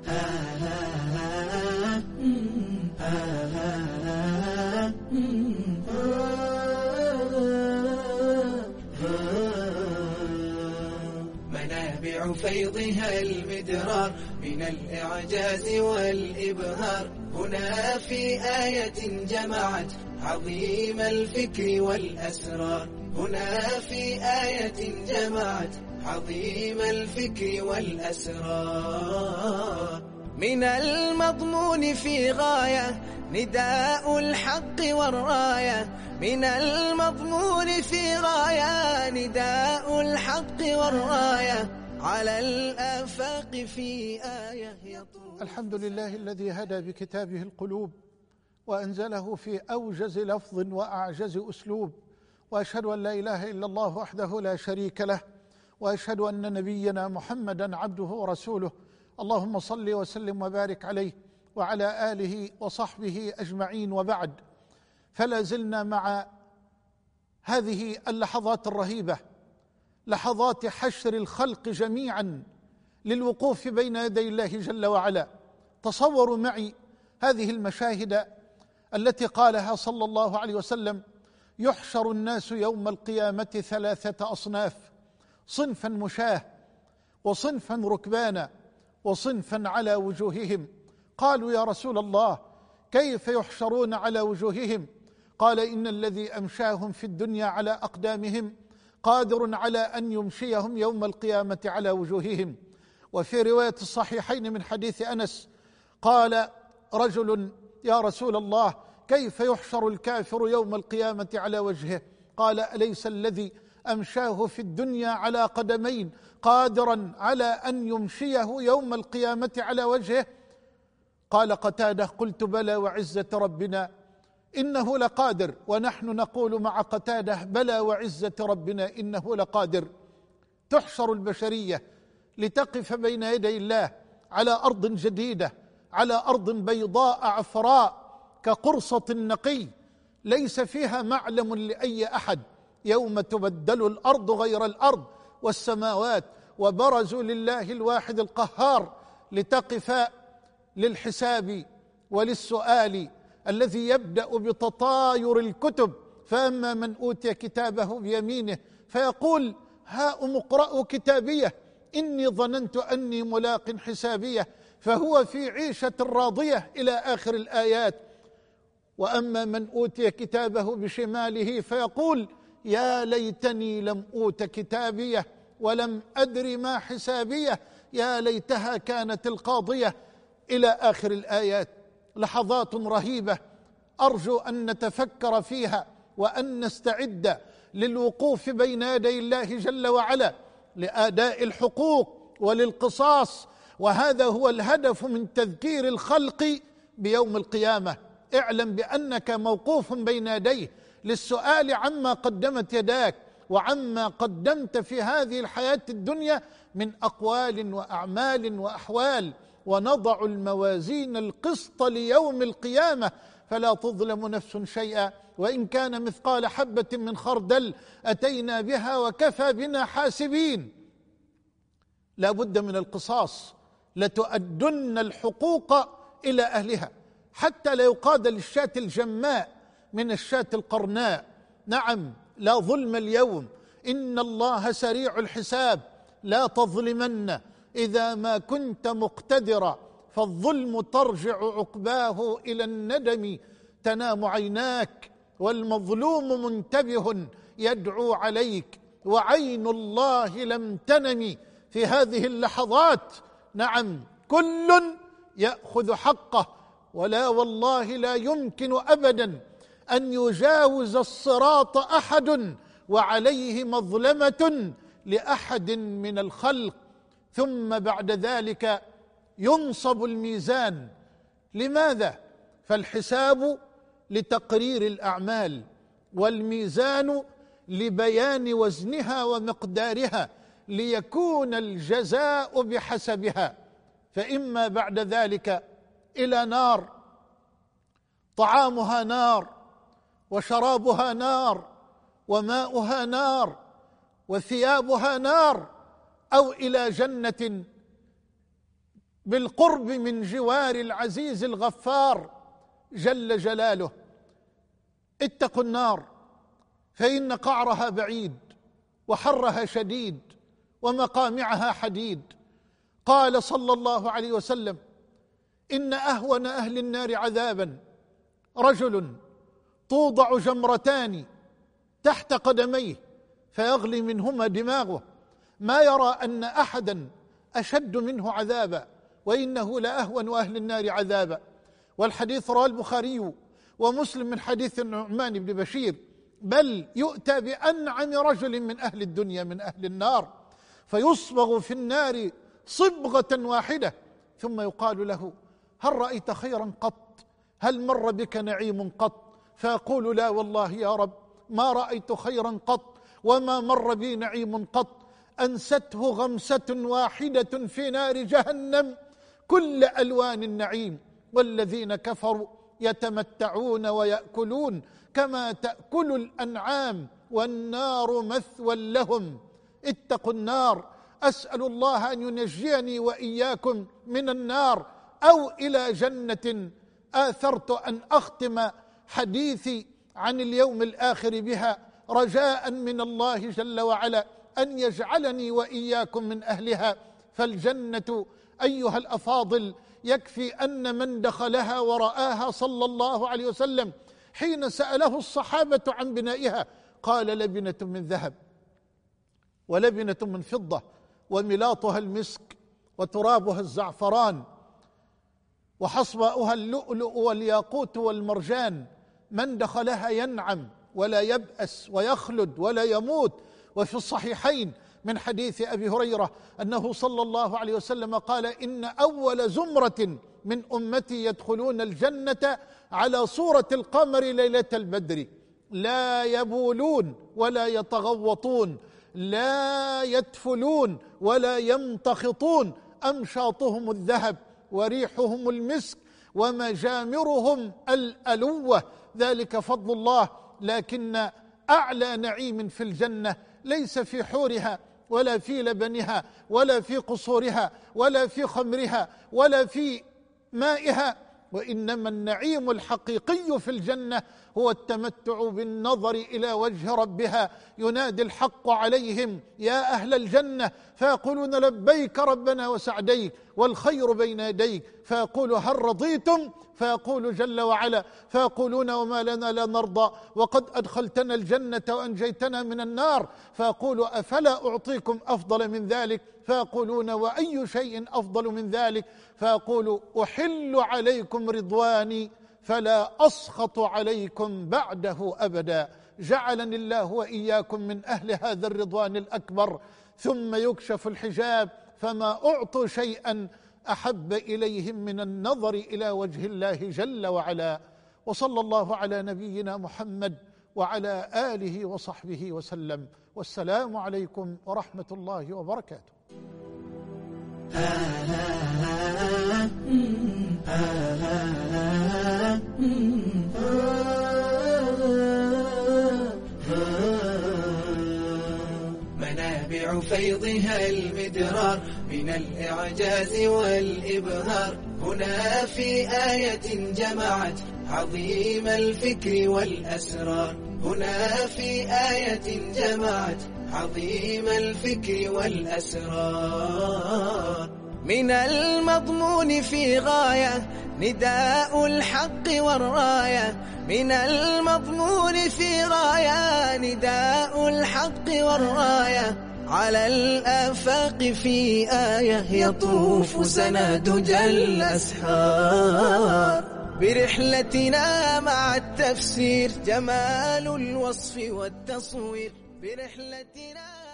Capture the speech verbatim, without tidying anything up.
منابع فيضها المدرار من الإعجاز والإبهار، هنا في آية جمعت عظيم الفكر والأسرار، هنا في آية جمعت عظيم الفكر والأسرار. من المضمون في غاية نداء الحق والراية، من المضمون في غاية نداء الحق والراية، على الآفاق في آية يطول. الحمد لله الذي هدى بكتابه القلوب وأنزله في أوجز لفظ وأعجز أسلوب، وأشهد أن لا إله إلا الله وحده لا شريك له، وأشهد أن نبينا محمدا عبده ورسوله. اللهم صل وسلم وبارك عليه وعلى آله وصحبه أجمعين، وبعد. فلا زلنا مع هذه اللحظات الرهيبة، لحظات حشر الخلق جميعا للوقوف بين يدي الله جل وعلا. تصوروا معي هذه المشاهد التي قالها صلى الله عليه وسلم: يحشر الناس يوم القيامة ثلاثة أصناف، صنفا مشاه، وصنفا ركبانا، وصنفا على وجوههم. قالوا: يا رسول الله، كيف يحشرون على وجوههم؟ قال: إن الذي أمشاهم في الدنيا على أقدامهم قادر على أن يمشيهم يوم القيامة على وجوههم. وفي رواية الصحيحين من حديث أنس قال رجل: يا رسول الله، كيف يحشر الكافر يوم القيامة على وجهه؟ قال: أليس الذي أمشاه في الدنيا على قدمين قادرا على أن يمشيه يوم القيامة على وجهه؟ قال قتادة: قلت بلى وعزة ربنا إنه لقادر. ونحن نقول مع قتادة: بلى وعزة ربنا إنه لقادر. تحشر البشرية لتقف بين يدي الله على أرض جديدة، على أرض بيضاء عفراء كقرصة النقي، ليس فيها معلم لأي أحد. يوم تبدل الأرض غير الأرض والسماوات، وبرزوا لله الواحد القهار لتقف للحساب وللسؤال الذي يبدأ بتطاير الكتب. فأما من أوتي كتابه بيمينه فيقول: هاؤم اقرءوا كتابيه إني ظننت أني ملاق حسابيه، فهو في عيشة راضية إلى آخر الآيات. وأما من أوتي كتابه بشماله فيقول: يا ليتني لم أوت كتابيه ولم أدر ما حسابيه، يا ليتها كانت القاضية، إلى آخر الآيات. لحظات رهيبة أرجو أن نتفكر فيها وأن نستعد للوقوف بين يدي الله جل وعلا لأداء الحقوق وللقصاص، وهذا هو الهدف من تذكير الخلق بيوم القيامة. اعلم بأنك موقوف بين يديه للسؤال عما قدمت يداك وعما قدمت في هذه الحياة الدنيا من أقوال وأعمال وأحوال. ونضع الموازين القسط ليوم القيامة فلا تظلم نفس شيئا، وإن كان مثقال حبة من خردل أتينا بها وكفى بنا حاسبين. لا بد من القصاص، لتؤدن الحقوق إلى أهلها، حتى لا يقاد للشاة الجماء من الشاة القرناء. نعم، لا ظلم اليوم، إن الله سريع الحساب. لا تظلمن إذا ما كنت مقتدرا، فالظلم ترجع عقباه إلى الندم تنام عيناك، والمظلوم منتبه يدعو عليك، وعين الله لم تنم. في هذه اللحظات نعم كل يأخذ حقه، ولا والله لا يمكن أبدا أن يجاوز الصراط أحد وعليه مظلمة لأحد من الخلق. ثم بعد ذلك ينصب الميزان. لماذا؟ فالحساب لتقرير الأعمال، والميزان لبيان وزنها ومقدارها، ليكون الجزاء بحسبها. فإما بعد ذلك إلى نار طعامها نار وشرابها نار وماؤها نار وثيابها نار، أو إلى جنة بالقرب من جوار العزيز الغفار جل جلاله. اتقوا النار فإن قعرها بعيد وحرها شديد ومقامعها حديد. قال صلى الله عليه وسلم: إن أهون أهل النار عذابا رجل توضع جمرتان تحت قدميه فيغلي منهما دماغه، ما يرى أن أحدا أشد منه عذابا، وإنه لأهون أهل النار عذابا. والحديث رواه البخاري ومسلم من حديث النعمان بن بشير: بل يؤتى بأنعم رجل من أهل الدنيا من أهل النار فيصبغ في النار صبغة واحدة، ثم يقال له: هل رأيت خيرا قط؟ هل مر بك نعيم قط؟ فيقول: لا والله يا رب، ما رأيت خيرا قط وما مر بي نعيم قط. أنسته غمسة واحدة في نار جهنم كل ألوان النعيم. والذين كفروا يتمتعون ويأكلون كما تأكل الأنعام والنار مثوى لهم. اتقوا النار. أسأل الله أن ينجيني وإياكم من النار أو إلى جنة. آثرت أن أختم حديثي عن اليوم الآخر بها رجاء من الله جل وعلا أن يجعلني وإياكم من أهلها. فالجنة أيها الأفاضل يكفي أن من دخلها ورآها صلى الله عليه وسلم حين سأله الصحابة عن بنائها قال: لبنة من ذهب ولبنة من فضة وملاطها المسك وترابها الزعفران وحصباؤها اللؤلؤ والياقوت والمرجان. من دخلها ينعم ولا يبأس ويخلد ولا يموت. وفي الصحيحين من حديث أبي هريرة أنه صلى الله عليه وسلم قال: إن أول زمرة من أمتي يدخلون الجنة على صورة القمر ليلة البدر، لا يبولون ولا يتغوطون، لا يدفلون ولا يمتخطون، أمشاطهم الذهب وريحهم المسك ومجامرهم الألوة. ذلك فضل الله. لكن أعلى نعيم في الجنة ليس في حورها ولا في لبنها ولا في قصورها ولا في خمرها ولا في مائها، وإنما النعيم الحقيقي في الجنة هو التمتع بالنظر إلى وجه ربها. ينادي الحق عليهم: يا أهل الجنة، فيقولون: لبيك ربنا وسعديك والخير بين يديك. فيقول: هل رضيتم؟ فيقول جل وعلا: فيقولون: وما لنا لا نرضى وقد أدخلتنا الجنة وأنجيتنا من النار. فيقول: أفلا أعطيكم أفضل من ذلك؟ فيقولون: وأي شيء أفضل من ذلك؟ فيقول: أحل عليكم رضواني فلا أسخط عليكم بعده أبدا. جعلني الله وإياكم من أهل هذا الرضوان الأكبر. ثم يكشف الحجاب فما أعطوا شيئا أحب إليهم من النظر إلى وجه الله جل وعلا. وصلى الله على نبينا محمد وعلى آله وصحبه وسلم. والسلام عليكم ورحمة الله وبركاته. منابع فيضها المدرار من الإعجاز والإبهار. هنا في آية جمعت عظيم الفكر والأسرار. هنا في آية جمعت عظيم الفكر والأسرار. من المضمون في غاية نداء الحق والراية. من المضمون في غاية نداء الحق والراية. على الآفاق في آية يطوف سنادج الأسحار. برحلتنا مع التفسير جمال الوصف والتصوير. برحلتنا